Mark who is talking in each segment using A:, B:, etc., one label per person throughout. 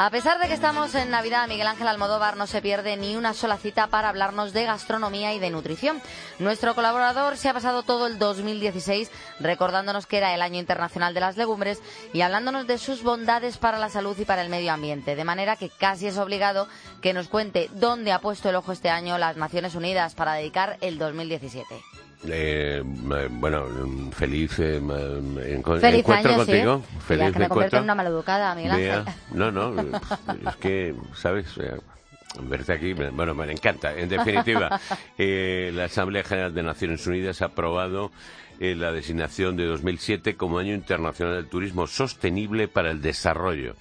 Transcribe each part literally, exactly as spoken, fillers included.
A: A pesar de que estamos en Navidad, Miguel Ángel Almodóvar no se pierde ni una sola cita para hablarnos de gastronomía y de nutrición. Nuestro colaborador se ha pasado todo el dos mil dieciséis recordándonos que era el Año Internacional de las Legumbres y hablándonos de sus bondades para la salud y para el medio ambiente, de manera que casi es obligado que nos cuente dónde ha puesto el ojo este año las Naciones Unidas para dedicar el dos mil diecisiete.
B: Eh, bueno, feliz, eh, en,
A: feliz
B: encuentro
A: año,
B: contigo.
A: Sí.
B: Feliz
A: Ya que me convierto en una maleducada, Miguel Ángel.
B: No, no, es que, ¿sabes? Verte aquí, bueno, me encanta. En definitiva, eh, la Asamblea General de Naciones Unidas ha aprobado eh, la designación de dos mil siete como Año Internacional del Turismo Sostenible para el Desarrollo.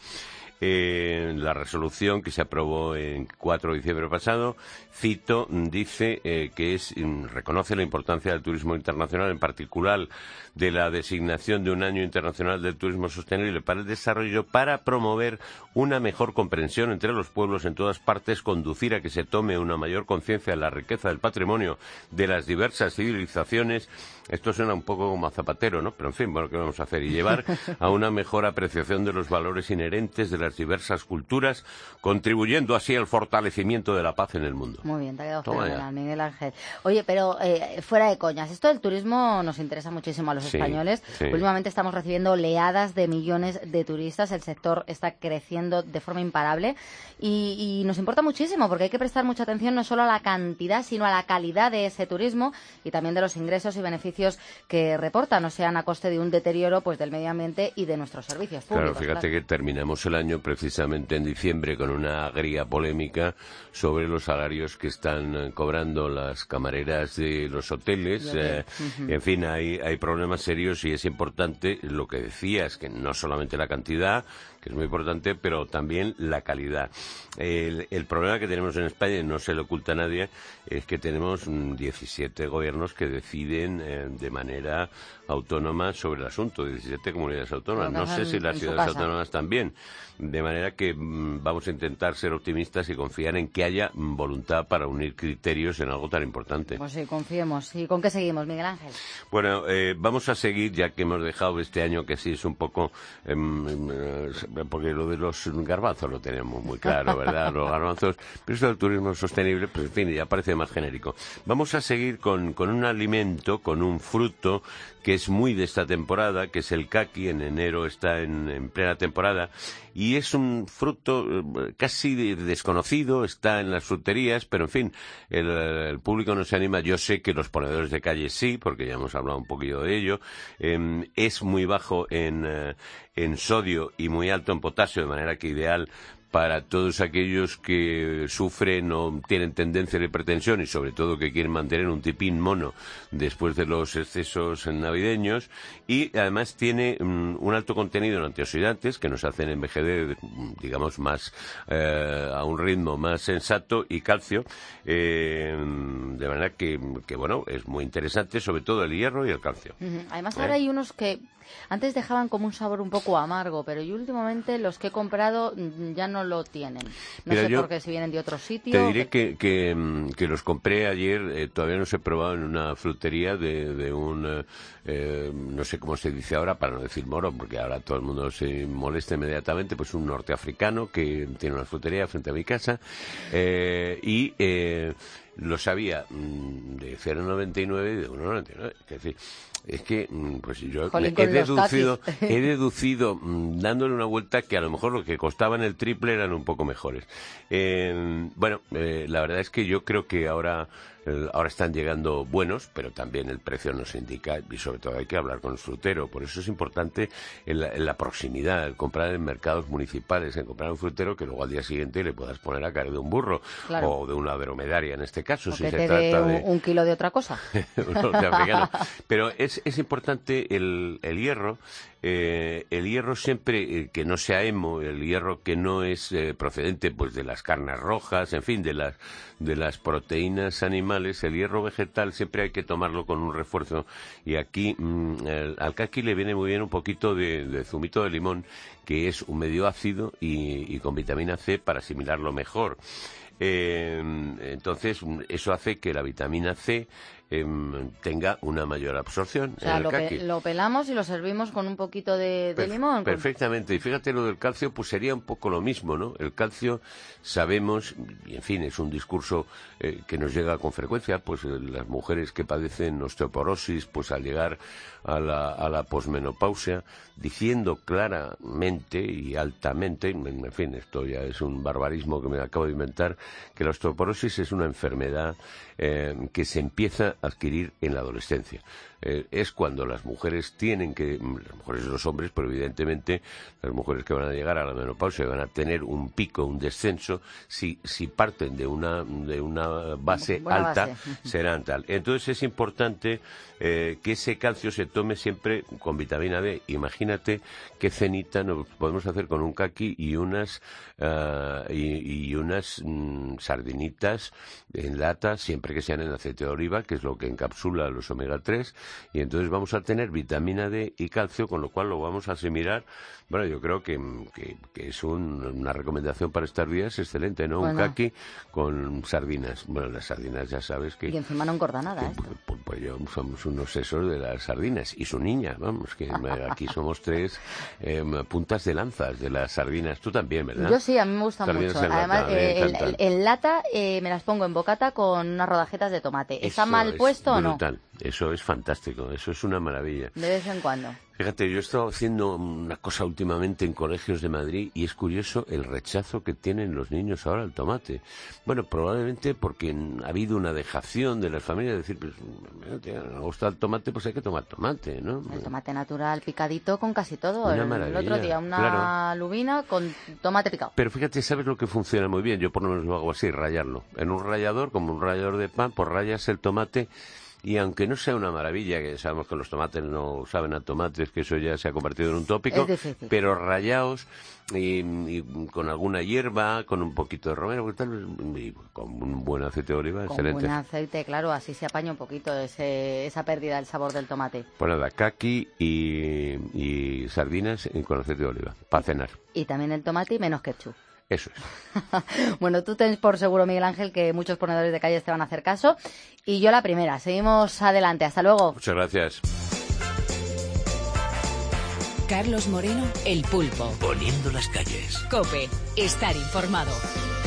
B: Eh, la resolución que se aprobó el cuatro de diciembre pasado, cito, dice eh, que es reconoce la importancia del turismo internacional, en particular de la designación de un Año Internacional del Turismo Sostenible para el Desarrollo, para promover una mejor comprensión entre los pueblos en todas partes, conducir a que se tome una mayor conciencia de la riqueza del patrimonio de las diversas civilizaciones. Esto suena un poco como a Zapatero, ¿no? Pero en fin, bueno, ¿qué vamos a hacer? Y llevar a una mejor apreciación de los valores inherentes de las diversas culturas, contribuyendo así al fortalecimiento de la paz en el mundo.
A: Muy bien, te ha quedado fenomenal, Miguel Ángel. Oye, pero eh, fuera de coñas, esto del turismo nos interesa muchísimo a los
B: sí,
A: españoles.
B: Sí.
A: Últimamente estamos recibiendo oleadas de millones de turistas, el sector está creciendo de forma imparable y, y nos importa muchísimo porque hay que prestar mucha atención no solo a la cantidad, sino a la calidad de ese turismo y también de los ingresos y beneficios que reportan, o sean a coste de un deterioro pues del medio ambiente y de nuestros servicios públicos.
B: Claro, fíjate claro. que terminamos el año precisamente en diciembre con una agria polémica sobre los salarios que están cobrando las camareras de los hoteles. Eh, uh-huh. En fin, hay, hay problemas serios y es importante lo que decías, que no solamente la cantidad, que es muy importante, pero también la calidad. El, el problema que tenemos en España, y no se le oculta a nadie, es que tenemos diecisiete gobiernos que deciden eh, de manera autónoma sobre el asunto, diecisiete comunidades autónomas. No sé si las ciudades autónomas también. De manera que mm, vamos a intentar ser optimistas y confiar en que haya mm, voluntad para unir criterios en algo tan importante.
A: Pues sí, confiemos. ¿Y con qué seguimos, Miguel Ángel?
B: Bueno, eh, vamos a seguir, ya que hemos dejado este año que sí es un poco... Eh, eh, porque lo de los garbanzos lo tenemos muy claro, ¿verdad? Los garbanzos, pero esto del turismo sostenible, pues en fin, ya parece más genérico. Vamos a seguir con, con un alimento, con un fruto que es muy de esta temporada, que es el caqui. En enero está en, en plena temporada y es un fruto eh, casi desconocido, está en las fruterías, pero en fin, el, el público no se anima. Yo sé que los ponedores de calle sí, porque ya hemos hablado un poquillo de ello. Eh, es muy bajo en, eh, en sodio y muy alto en potasio, de manera que ideal para todos aquellos que sufren o tienen tendencia de hipertensión y sobre todo que quieren mantener un tipín mono después de los excesos navideños. Y además tiene um, un alto contenido en antioxidantes que nos hacen envejecer, digamos, más eh, a un ritmo más sensato, y calcio, eh, de manera que, que, bueno, es muy interesante, sobre todo el hierro y el calcio.
A: Uh-huh. Además
B: ¿Eh?
A: ahora hay unos que antes dejaban como un sabor un poco amargo, pero yo últimamente los que he comprado ya no lo tienen. No
B: Mira,
A: sé
B: yo
A: por qué, si vienen de otro sitio.
B: Te diré que, que, que los compré ayer, eh, todavía no los he probado en una frutería de, de un, eh, no sé cómo se dice ahora, para no decir moro, porque ahora todo el mundo se molesta inmediatamente, pues un norteafricano que tiene una frutería frente a mi casa, eh, y eh, lo sabía mm, de cero coma noventa y nueve y de uno coma noventa y nueve, es decir, es que pues yo
A: Jolín,
B: he deducido, he deducido mmm, dándole una vuelta, que a lo mejor lo que costaban el triple eran un poco mejores. Eh, bueno, eh, la verdad es que yo creo que ahora eh, ahora están llegando buenos, pero también el precio nos indica, y sobre todo hay que hablar con el frutero. Por eso es importante en la, en la proximidad, el comprar en mercados municipales, en comprar un frutero que luego al día siguiente le puedas poner a caer de un burro, claro, o de una dromedaria en este caso,
A: o
B: si
A: que
B: se
A: te
B: trata
A: dé un,
B: de
A: un kilo de otra cosa.
B: Pero es, es importante el, el hierro. Eh, el hierro siempre eh, que no sea hemo, el hierro que no es eh, procedente pues de las carnes rojas, en fin, de las de las proteínas animales, el hierro vegetal siempre hay que tomarlo con un refuerzo. Y aquí mmm, el, al caqui le viene muy bien un poquito de, de zumito de limón, que es un medio ácido y, y con vitamina C para asimilarlo mejor. Eh, entonces eso hace que la vitamina C eh, tenga una mayor absorción.
A: O sea,
B: en el
A: lo,
B: caqui.
A: pe lo pelamos y lo servimos con un poquito de, de
B: Per
A: limón.
B: Perfectamente. Y fíjate, lo del calcio, pues sería un poco lo mismo, ¿no? El calcio, sabemos, y en fin, es un discurso eh, que nos llega con frecuencia, pues eh, las mujeres que padecen osteoporosis, pues al llegar a la, a la posmenopausia, diciendo claramente y altamente, en fin, esto ya es un barbarismo que me acabo de inventar, que la osteoporosis es una enfermedad eh, que se empieza a adquirir en la adolescencia. Eh, es cuando las mujeres tienen que, las mujeres y los hombres, pero evidentemente las mujeres que van a llegar a la menopausia van a tener un pico, un descenso, si, si parten de una, de una base
A: Buena
B: alta,
A: base.
B: serán tal. Entonces es importante eh, que ese calcio se tome siempre con vitamina D. Imagínate qué cenita nos podemos hacer con un caqui y unas, uh, y, y unas mm, sardinitas en lata, siempre que sean en aceite de oliva, que es lo que encapsula los omega tres, y entonces vamos a tener vitamina D y calcio, con lo cual lo vamos a asimilar. Bueno, yo creo que, que, que es un, una recomendación para estos días excelente, ¿no?
A: Bueno.
B: Un caqui con sardinas. Bueno, las sardinas ya sabes que...
A: Y encima no engorda nada,
B: que,
A: esto.
B: pues, pues yo somos unos sesos de las sardinas. Y su niña, vamos, que aquí somos tres eh, puntas de lanzas de las sardinas. Tú también, ¿verdad?
A: Yo sí, a mí me gustan
B: Sardinas
A: mucho.
B: en lata,
A: Además,
B: me
A: eh, en,
B: encantan.
A: en lata eh, me las pongo en bocata con unas rodajetas de tomate. ¿Está
B: Eso
A: mal
B: es
A: puesto o no?
B: brutal. Eso es fantástico, eso es una maravilla.
A: De vez en cuando.
B: Fíjate, yo he estado haciendo una cosa últimamente en colegios de Madrid y es curioso el rechazo que tienen los niños ahora al tomate. Bueno, probablemente porque ha habido una dejación de las familias de decir, pues, me gusta el tomate, pues hay que tomar tomate, ¿no?
A: El tomate natural picadito con casi todo.
B: Una
A: el, el
B: maravilla,
A: otro día una
B: claro.
A: lubina con tomate picado.
B: Pero fíjate, ¿sabes lo que funciona muy bien? Yo por lo menos lo hago así, rallarlo. En un rallador, como un rallador de pan, pues rayas el tomate. Y aunque no sea una maravilla, que sabemos que los tomates no saben a tomates, que eso ya se ha convertido en un tópico, pero rallaos y, y con alguna hierba, con un poquito de romero, y, tal, y con un buen aceite de oliva,
A: con
B: excelente.
A: Con buen aceite, claro, así se apaña un poquito ese, esa pérdida del sabor del tomate.
B: Pues nada, caqui y, y sardinas con aceite de oliva, para cenar.
A: Y también el tomate y menos ketchup.
B: Eso es.
A: Bueno, tú tienes por seguro, Miguel Ángel, que muchos ponedores de calles te van a hacer caso. Y yo la primera. Seguimos adelante. Hasta luego.
B: Muchas gracias.
C: Carlos Moreno, El Pulpo.
D: Poniendo las calles.
C: COPE. Estar informado.